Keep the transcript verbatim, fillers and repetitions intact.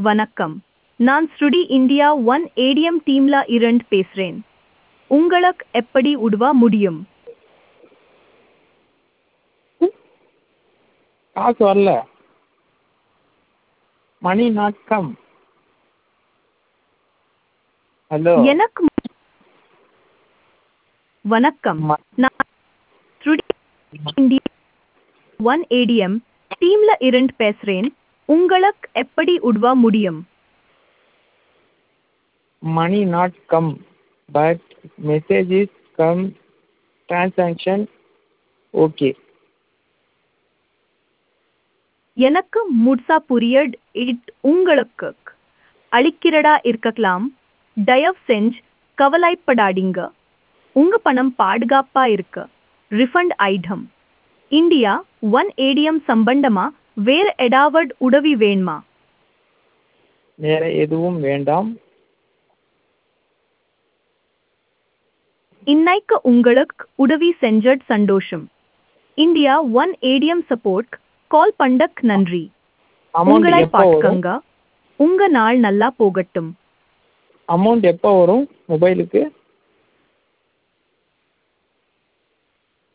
வணக்கம். நான் ஸ்ருடி India One ATM டீம்ல இருந்து பேசுறேன். உங்களுக்கு எப்படி உதவ முடியும்? காசு வரல. Money not come. ஹலோ. எனக்கு மு- வணக்கம். ம- நான் ஸ்ருடி இந்தியா ஒன் ஏடிஎம் டீம்ல இருந்து பேசுறேன். உங்களுக்கு எப்படி உதவ முடியும்? Money not come but message is come transaction okay. எனக்கு முழுசா புரியட் இட் உங்களுக்கு அளிக்கிறதா இருக்கலாம். தயவு செஞ்சு கவலைப்படாதீங்க. உங்க பணம் பாதுகாப்பா இருக்கு. Refund item. India One ATM சம்பந்தமா வேற ஏதாவது உதவி வேணுமா? வேற எதுவும் வேண்டாம். இன்னைக்கு உங்களுக்கு உதவி செஞ்சட் சந்தோஷம். India One ATM support call பண்ணக் நன்றி. அமௌண்ட் உங்களை எப்போ வரும்? பார்க்கங்க. உங்க நாள் நல்லா போகட்டும். அமௌண்ட் எப்போ வரும் மொபைலுக்கு?